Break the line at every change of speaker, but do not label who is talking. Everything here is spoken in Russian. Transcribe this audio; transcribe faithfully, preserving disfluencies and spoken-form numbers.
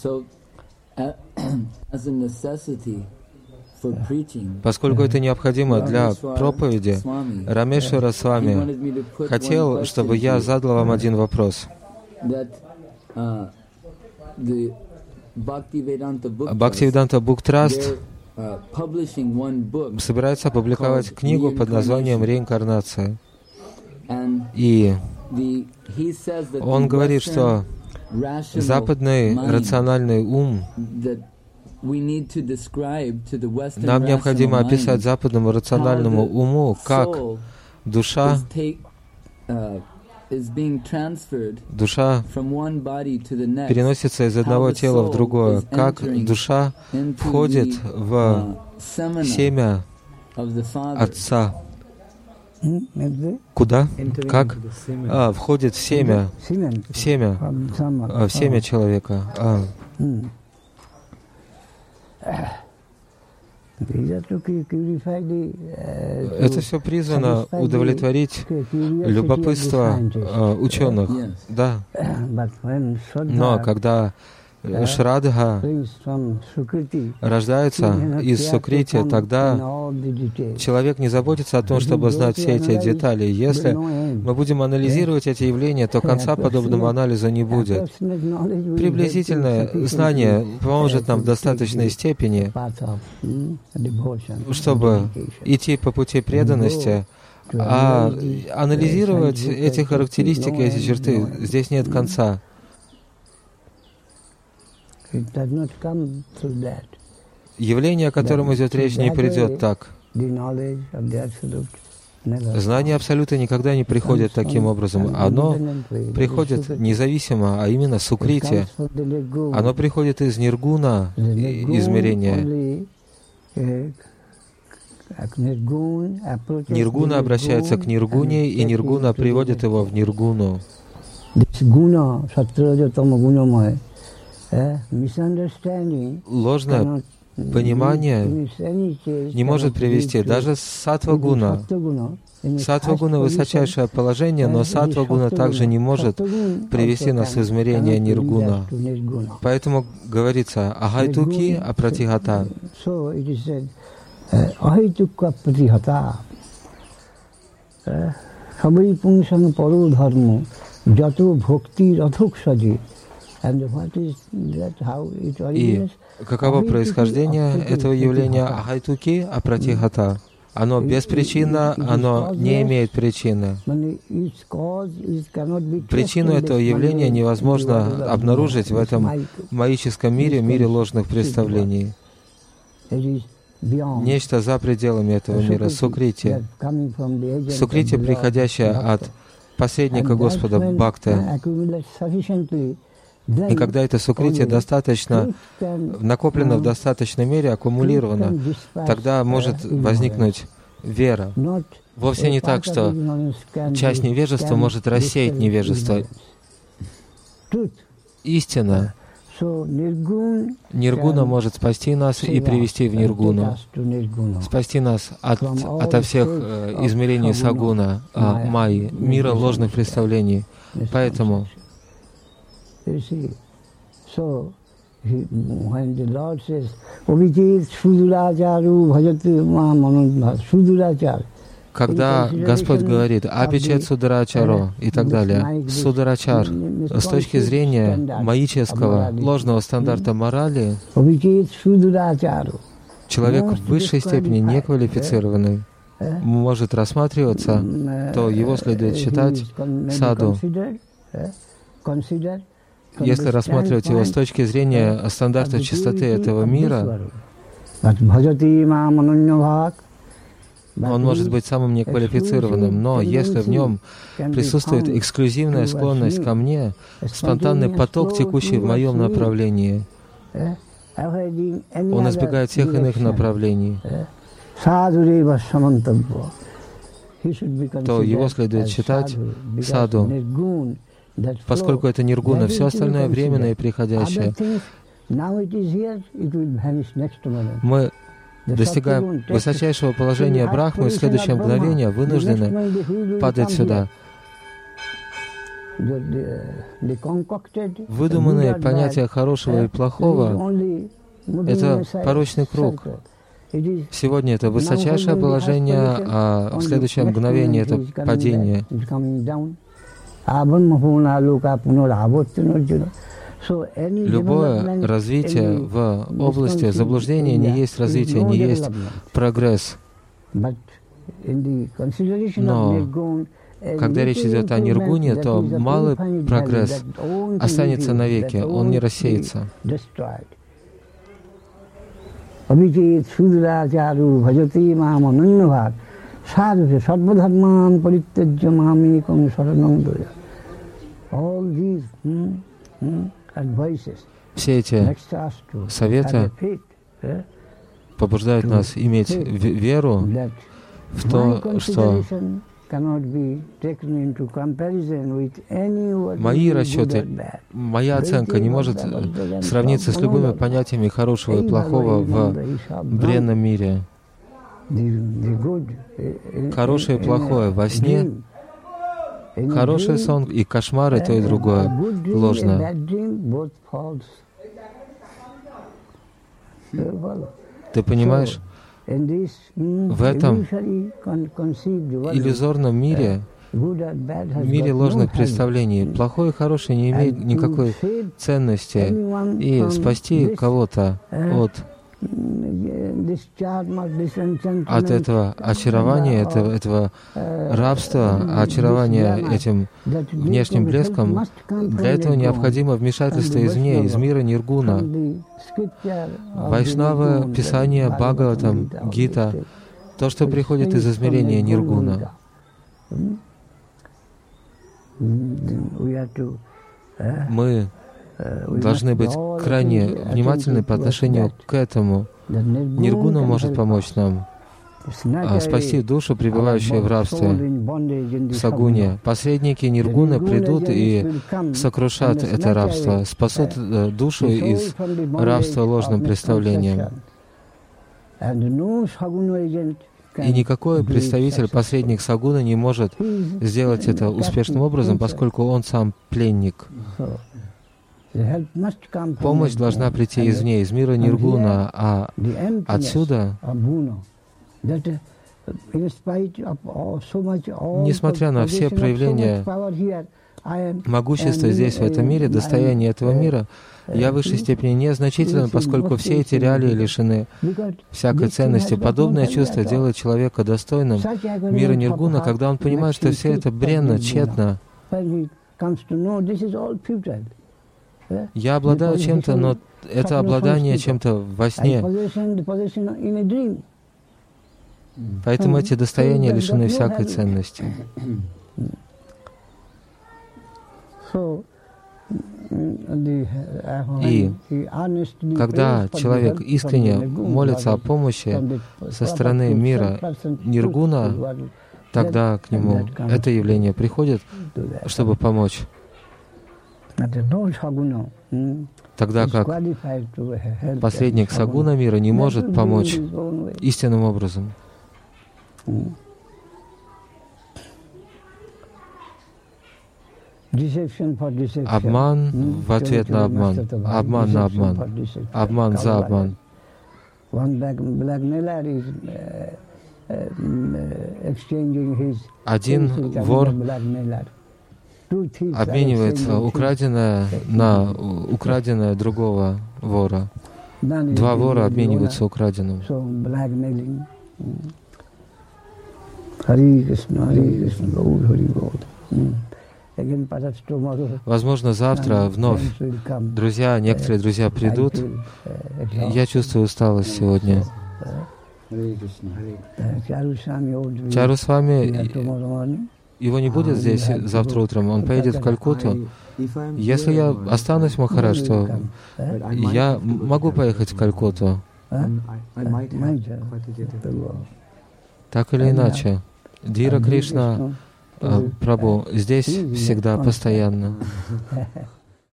Поскольку это необходимо для проповеди, Рамешвара Свами хотел, чтобы я задал вам один вопрос. Бхактивиданта Book Trust собирается опубликовать книгу под названием «Реинкарнация». И он говорит, что западный рациональный ум, нам необходимо описать западному рациональному уму, как душа, душа переносится из одного тела в другое, как душа входит в семя Отца. Куда? Как? А, входит в семя, в семя, в семя человека. А. Это все призвано удовлетворить любопытство э, ученых, да. Но когда Шрадха рождается из Сукрити, тогда человек не заботится о том, чтобы знать все эти детали. Если мы будем анализировать эти явления, то конца подобному анализу не будет. Приблизительное знание поможет нам в достаточной степени, чтобы идти по пути преданности, а анализировать эти характеристики, эти черты, здесь нет конца. Явление, о котором идет речь, не придет так. Знание Абсолюта никогда не приходит таким образом. Оно приходит независимо, а именно сукрити. Оно приходит из ниргуна измерения. Ниргуна обращается к ниргуне, и ниргуна приводит его в ниргуну. Ложное понимание не может привести даже саттва-гуна. Саттва-гуна — высочайшее положение, но саттва-гуна также не может привести нас в измерение ниргуна. Поэтому говорится «ахайтуки апратихата». И каково происхождение этого явления ахайтуки апратихата? Оно беспричинно, оно не имеет причины. Причину этого явления невозможно обнаружить в этом маическом мире, мире ложных представлений. Нечто за пределами этого мира, сукрити. Сукрити, приходящее от посредника Господа Бхакты. И когда это сукрити достаточно накоплено в достаточной мере, аккумулировано, тогда может возникнуть вера. Вовсе не так, что часть невежества может рассеять невежество. Истина. Ниргуна может спасти нас и привести в ниргуну, спасти нас от, ото всех э, измерений сагуна, э, майи, мира ложных представлений. Поэтому когда Господь говорит «Апичет сударачаро» и так далее, сударачар, с точки зрения маического, ложного стандарта морали, человек в высшей степени неквалифицированный может рассматриваться, то его следует считать саду. Если рассматривать его с точки зрения стандарта чистоты этого мира, он может быть самым неквалифицированным, но если в нем присутствует эксклюзивная склонность ко мне, спонтанный поток, текущий в моем направлении, он избегает всех иных направлений, то его следует считать саду, поскольку это ниргуна, все остальное временное и приходящее. Мы достигаем высочайшего положения Брахмы, и в следующее мгновение вынуждены падать сюда. Выдуманные понятия хорошего и плохого — это порочный круг. Сегодня это высочайшее положение, а в следующее мгновение это падение. Любое развитие в области заблуждения не есть развитие, не есть прогресс. Но когда речь идет о ниргуне, то малый прогресс останется навеки, он не рассеется. Все эти советы побуждают нас иметь веру в то, что мои расчеты, моя оценка не может сравниться с любыми понятиями хорошего и плохого в бренном мире. Хорошее и плохое во сне, хороший сон и кошмары, то и другое ложно. Ты понимаешь? В этом иллюзорном мире, в мире ложных представлений, плохое и хорошее не имеет никакой ценности. И спасти кого-то от, от этого очарования, этого, этого рабства, очарования этим внешним блеском, для этого необходимо вмешательство извне, из мира ниргуна. Вайшнавы, Писание, Бхагаватам, Гита, то, что приходит из измерения ниргуна. Мы должны быть крайне внимательны по отношению к этому. Ниргуна может помочь нам а спасти душу, пребывающую в рабстве, в сагуне. Посредники ниргуны придут и сокрушат это рабство, спасут душу из рабства ложным представлением. И никакой представитель, посредник сагуны не может сделать это успешным образом, поскольку он сам пленник. Помощь должна прийти извне, из мира ниргуна, а отсюда, несмотря на все проявления могущества здесь, в этом мире, достояние этого мира, я в высшей степени незначителен, поскольку все эти реалии лишены всякой ценности. Подобное чувство делает человека достойным мира ниргуна, когда он понимает, что все это бренно, тщетно. Я обладаю чем-то, но это обладание чем-то во сне. Поэтому эти достояния лишены всякой ценности. И когда человек искренне молится о помощи со стороны мира ниргуна, тогда к нему это явление приходит, чтобы помочь. Тогда как посредник сагуна мира не может помочь истинным образом. Обман в ответ на обман, обман на обман, обман за обман. Один вор обменивается украденное на украденное другого вора. Два вора обмениваются украденным. Возможно, завтра вновь друзья, некоторые друзья придут. Я чувствую усталость сегодня. Чару с вами, его не будет здесь завтра утром, он поедет в Калькутту. Если я останусь, Махарадж, то я могу поехать в Калькутту. Так или иначе, Дхира Кришна, Прабху, здесь всегда, постоянно.